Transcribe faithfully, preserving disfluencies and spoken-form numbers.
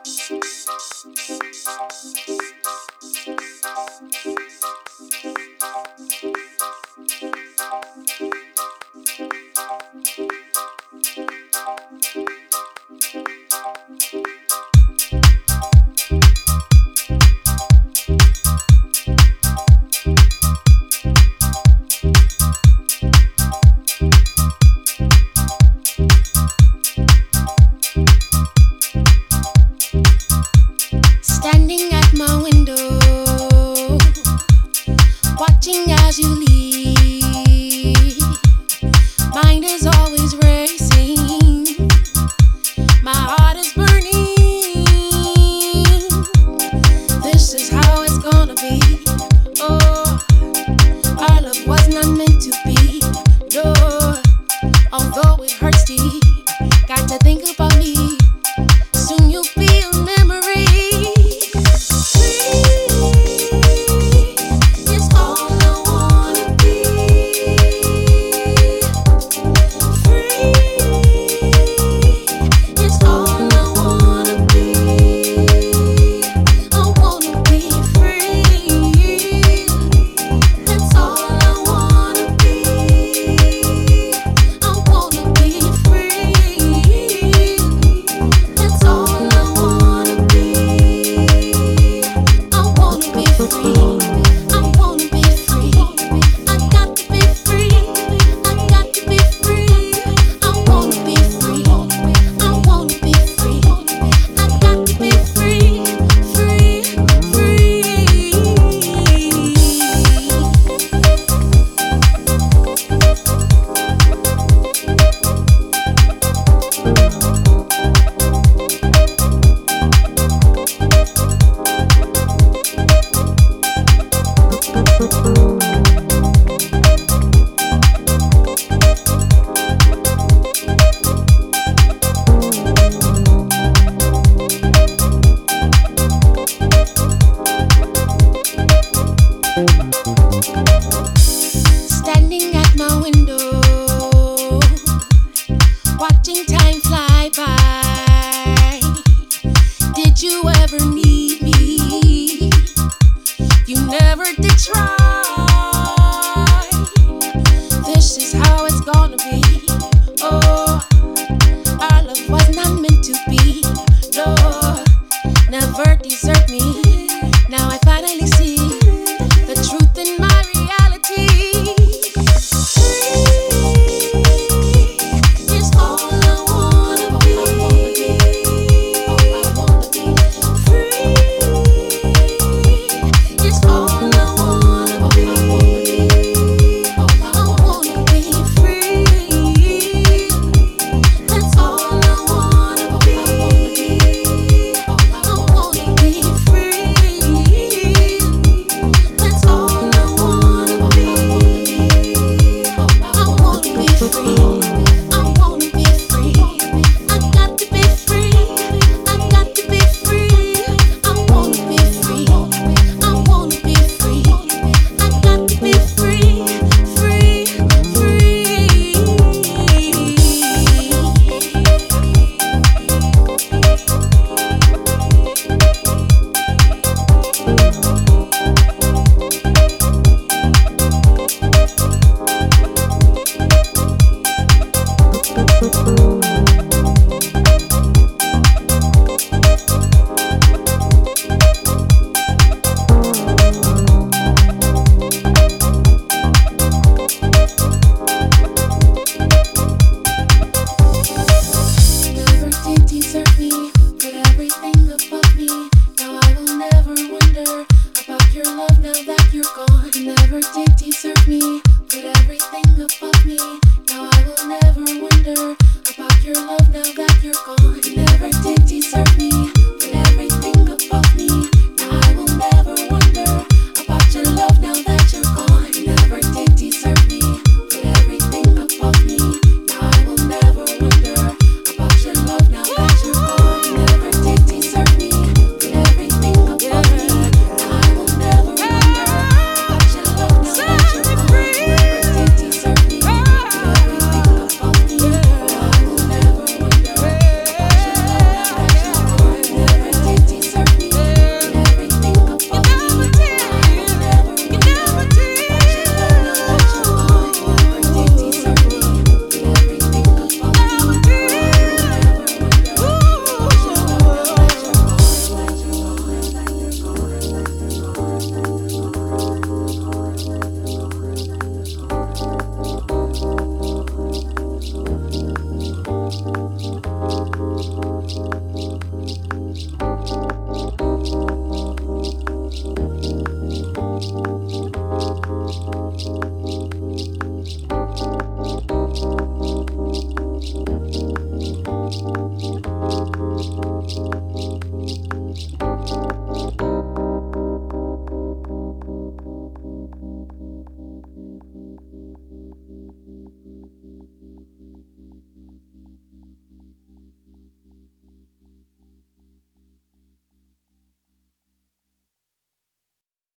Standing at my window, watching as you leave. Mind is always racing, my heart is burning. This is how it's gonna be. Oh, our love was not meant to be. No, although it hurts deep, got to think about me. Soon you'll be a memory. Standing at my window, watching time fly by. Did you ever need me? You never did try.